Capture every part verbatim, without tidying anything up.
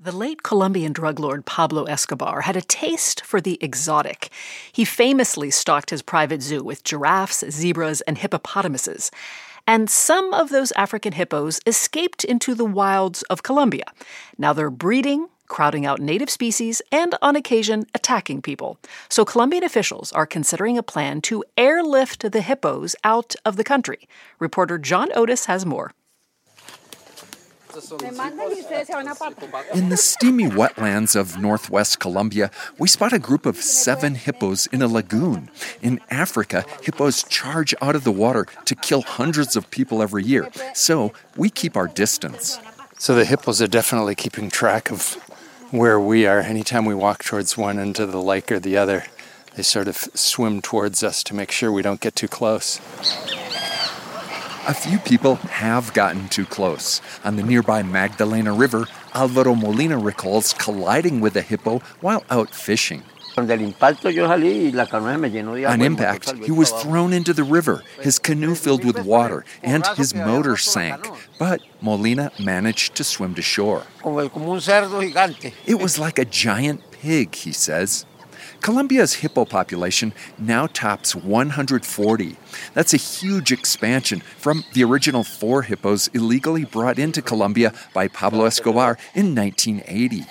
The late Colombian drug lord Pablo Escobar had a taste for the exotic. He famously stocked his private zoo with giraffes, zebras, and hippopotamuses. And some of those African hippos escaped into the wilds of Colombia. Now they're breeding, crowding out native species, and on occasion attacking people. So Colombian officials are considering a plan to airlift the hippos out of the country. Reporter John Otis has more. In the steamy wetlands of northwest Colombia, we spot a group of seven hippos in a lagoon. In Africa, hippos charge out of the water to kill hundreds of people every year, so we keep our distance. So the hippos are definitely keeping track of where we are. Anytime we walk towards one end of the lake or the other, they sort of swim towards us to make sure we don't get too close. A few people have gotten too close. On the nearby Magdalena River, Alvaro Molina recalls colliding with a hippo while out fishing. On impact, he was thrown into the river, his canoe filled with water, and his motor sank. But Molina managed to swim to shore. It was like a giant pig, he says. Colombia's hippo population now tops one hundred forty. That's a huge expansion from the original four hippos illegally brought into Colombia by Pablo Escobar in nineteen eighty.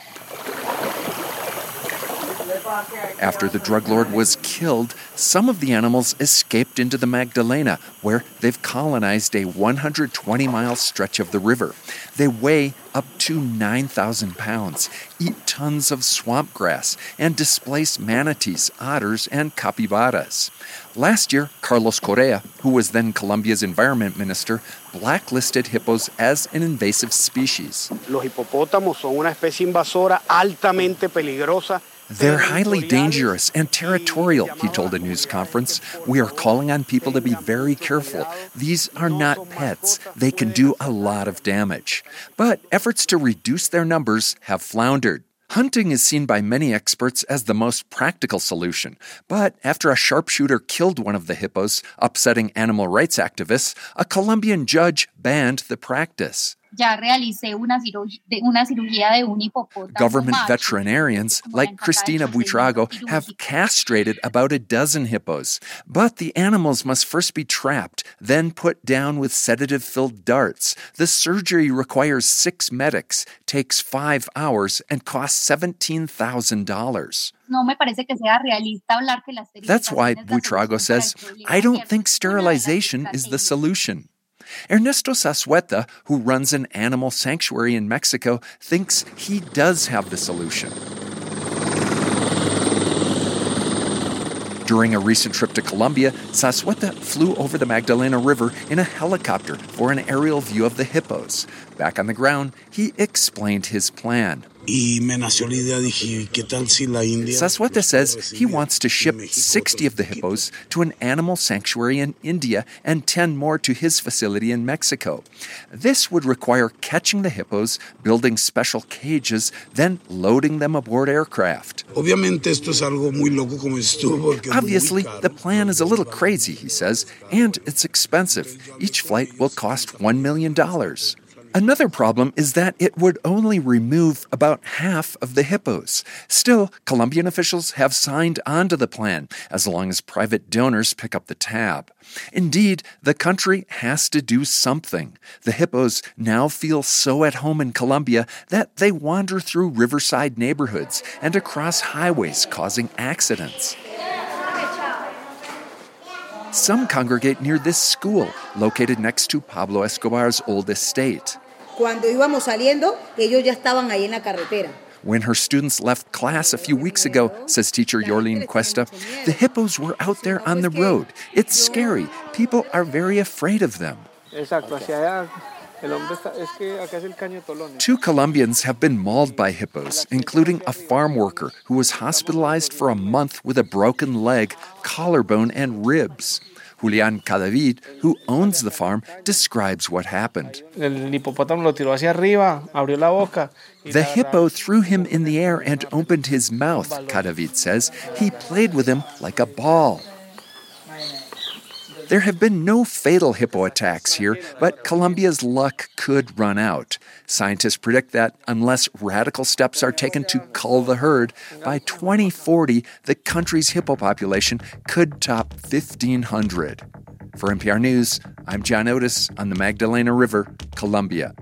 After the drug lord was killed, some of the animals escaped into the Magdalena, where they've colonized a one hundred twenty mile stretch of the river. They weigh up to nine thousand pounds, eat tons of swamp grass, and displace manatees, otters, and capybaras. Last year, Carlos Correa, who was then Colombia's environment minister, blacklisted hippos as an invasive species. Los hipopótamos son una especie invasora altamente peligrosa. They're highly dangerous and territorial, he told a news conference. We are calling on people to be very careful. These are not pets. They can do a lot of damage. But efforts to reduce their numbers have floundered. Hunting is seen by many experts as the most practical solution. But after a sharpshooter killed one of the hippos, upsetting animal rights activists, a Colombian judge banned the practice. Government veterinarians like Cristina Buitrago have castrated about a dozen hippos. But the animals must first be trapped, then put down with sedative-filled darts. The surgery requires six medics, takes five hours, and costs seventeen thousand dollars. That's why Buitrago says, I don't think sterilization is the solution. Ernesto Zazueta, who runs an animal sanctuary in Mexico, thinks he does have the solution. During a recent trip to Colombia, Zazueta flew over the Magdalena River in a helicopter for an aerial view of the hippos. Back on the ground, he explained his plan. Zazueta says he wants to ship sixty of the hippos to an animal sanctuary in India and ten more to his facility in Mexico. This would require catching the hippos, building special cages, then loading them aboard aircraft. Obviously, the plan is a little crazy, he says, and it's expensive. Each flight will cost one million dollars. Another problem is that it would only remove about half of the hippos. Still, Colombian officials have signed on to the plan, as long as private donors pick up the tab. Indeed, the country has to do something. The hippos now feel so at home in Colombia that they wander through riverside neighborhoods and across highways, causing accidents. Some congregate near this school, located next to Pablo Escobar's old estate. When her students left class a few weeks ago, says teacher Yorlene Cuesta, the hippos were out there on the road. It's scary. People are very afraid of them. Two Colombians have been mauled by hippos, including a farm worker who was hospitalized for a month with a broken leg, collarbone, and ribs. Julian Cadavid, who owns the farm, describes what happened. The hippo threw him in the air and opened his mouth, Cadavid says. He played with him like a ball. There have been no fatal hippo attacks here, but Colombia's luck could run out. Scientists predict that unless radical steps are taken to cull the herd, by twenty forty, the country's hippo population could top fifteen hundred. For N P R News, I'm John Otis on the Magdalena River, Colombia.